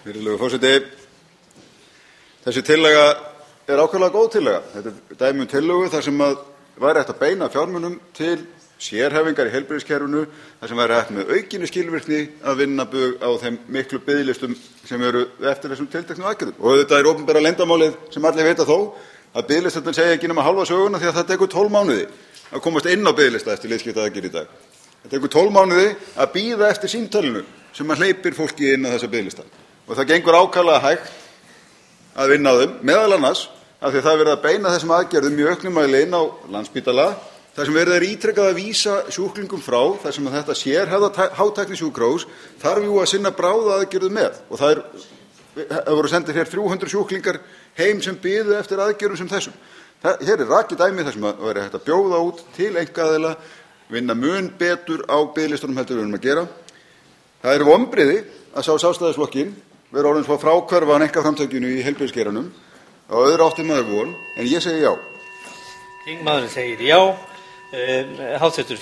Virðulegur forseti. Þessi tillaga ákaflega góð tillaga. Þetta dæmi tillögu þar sem væri hægt að beina fjármunum til sérhæfingar í heilbrigðiskerfinu, þar sem væri hægt með aukinni skilvirkni að vinna bug á þeim miklu biðlistum sem eru eftir þessum tilteknu aðgerðum. Og auðvitað er opinbera leyndarmálið sem allir vita þó að biðlistarnir segja ekki nema hálfa söguna því að það tekur 12 mánuði að komast inn á biðlista eftir liðskiptaaðgerð í dag. Það tekur 12 mánuði að bíða eftir símtalinu sem hleypir fólki inn á þessa biðlista. Og það gengur ákaflega hægt að vinna á þeim, meðal annars af því að það er verið að beina þessum aðgerðum í auknum mæli inn á Landspítala, þar sem verið er ítrekað að vísa sjúklingum frá, þar sem þetta sérhæfða hátæknisjúkrahús þarf jú að sinna bráðaaðgerðum með. Og það voru sendir hér 300 sjúklingar heim sem biðu eftir aðgerðum sem þessum. Hér er rakið dæmi þar sem væri hægt að bjóða út til einkaaðila, vinna mun betur á biðlistunum heldur við erum að gera. Það eru vonbrigði að sjá Sjálfstæðisflokkinn vera orðinn svo fráhverfan einkaframtakinu í heilbrigðisgeiranum. Á öðru átti maður von, en ég segi já. Þingmaðurinn segir já. Háttvirtur